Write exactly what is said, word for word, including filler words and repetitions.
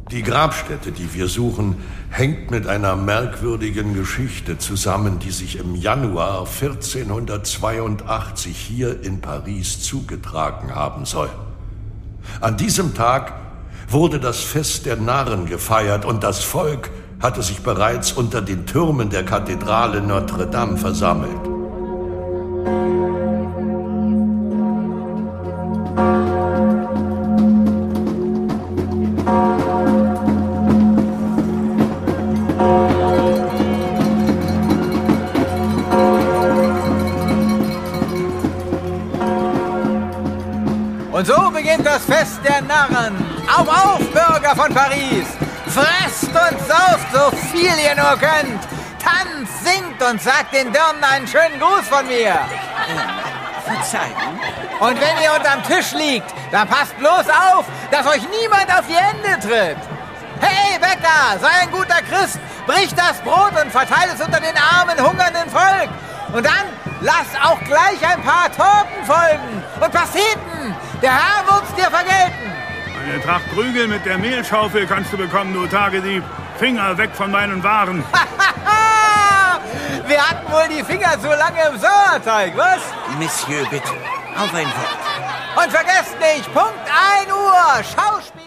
Die Grabstätte, die wir suchen, hängt mit einer merkwürdigen Geschichte zusammen, die sich im Januar vierzehnhundertzweiundachtzig hier in Paris zugetragen haben soll. An diesem Tag wurde das Fest der Narren gefeiert und das Volk hatte sich bereits unter den Türmen der Kathedrale Notre Dame versammelt. Und so beginnt das Fest der Narren. Auf, auf, Bürger von Paris! Fresst und sauft, so viel ihr nur könnt! Tanzt, singt und sagt den Dirnen einen schönen Gruß von mir! Äh, Verzeihung? Und wenn ihr unterm Tisch liegt, dann passt bloß auf, dass euch niemand auf die Hände tritt! Hey, Bäcker, sei ein guter Christ, brich das Brot und verteile es unter den armen, hungernden Volk! Und dann lass auch gleich ein paar Torten folgen und Pasteten! Der Herr wird's dir vergelten! Eine Tracht Prügel mit der Mehlschaufel kannst du bekommen, du Tagedieb. Finger weg von meinen Waren. Wir hatten wohl die Finger so lange im Sauerteig, was? Monsieur, bitte, auf ein Wort. Und vergesst nicht, Punkt ein Uhr, Schauspiel!